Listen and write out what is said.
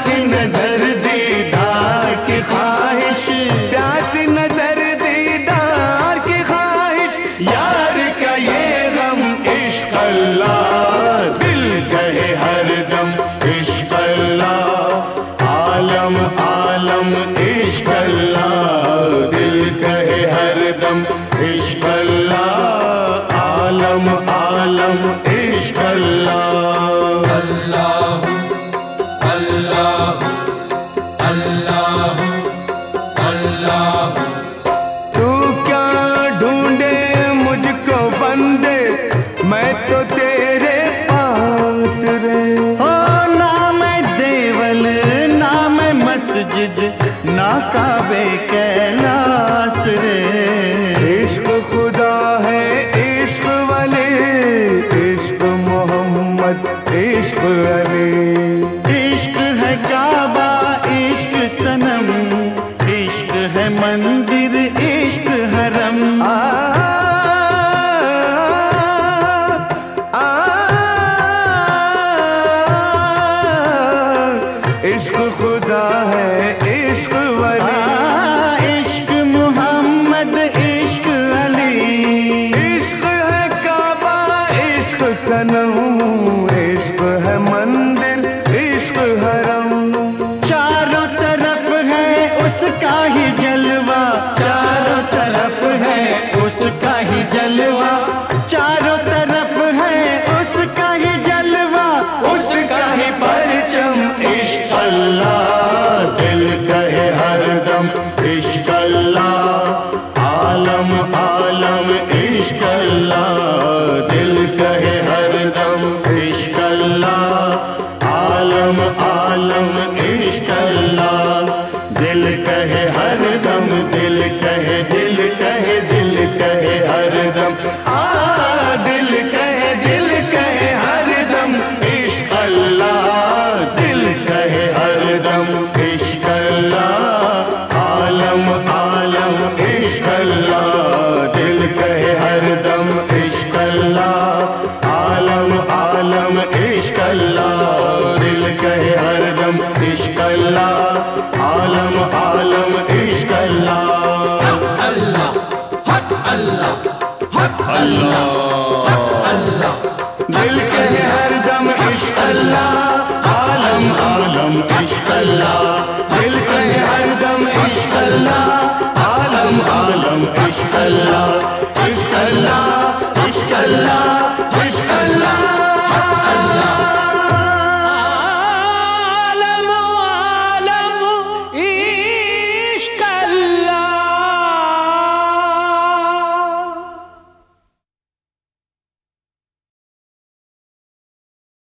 प्यासी नजर दीदार की ख्वाहिश, प्यासी नजर दीदार की ख्वाहिश, यार का ये गम इश्क अल्लाह, दिल कहे हरदम इश्क अल्लाह, आलम आलम इश्क अल्लाह, दिल कहे हरदम इश्क अल्लाह, आलम आलम इश्क अल्लाह। अल्लाह अल्लाह अल्लाह अल्लाह। तू क्या ढूंढे मुझको बंदे, मैं तो तेरे पास रे। हो ना मैं देवल ना मैं मस्जिद ना काबे कैलाश रे। इश्क खुदा है इश्क वली, इश्क मोहम्मद इश्क अली, इश्क है काबा इश्क सनम, इश्क है मंदिर इश्क हरम। इश्क खुदा है इश्क वली, इश्क मोहम्मद इश्क अली, इश्क है काबा इश्क सनम, इश्क है मंदिर इश्क हरम। चारों तरफ है उसका ही जलवा, चारों तरफ है उसका ही जलवा, चारों तरफ है उसका ही जलवा, उसका ही परचम इश्क अल्लाह, दिल कहे हरदम इश्क अल्लाह, आलम आलम इश्क अल्लाह, दिल कहे हरदम इश्क अल्लाह, आलम आलम इश्क अल्लाह, दिल कहे हरदम, दिल कहे दिल कहे दिल कहे हरदम, दिल कहे हरदम इश्क अल्लाह, दिल कहे हरदम इश्क अल्लाह, आलम आलम इश्क अल्लाह, दिल कहे हरदम इश्क अल्लाह, आलम आलम इश्क अल्लाह, दिल कहे हरदम इश्क अल्लाह, आलम आलम इश्क अल्लाह। अल्लाह हक अल्लाह हक अल्लाह अल्लाह। दिल कहे हरदम इश्क अल्लाह, आलम आलम इश्क अल्लाह, दिल कहे हरदम इश्क अल्लाह, आलम आलम इश्क अल्लाह।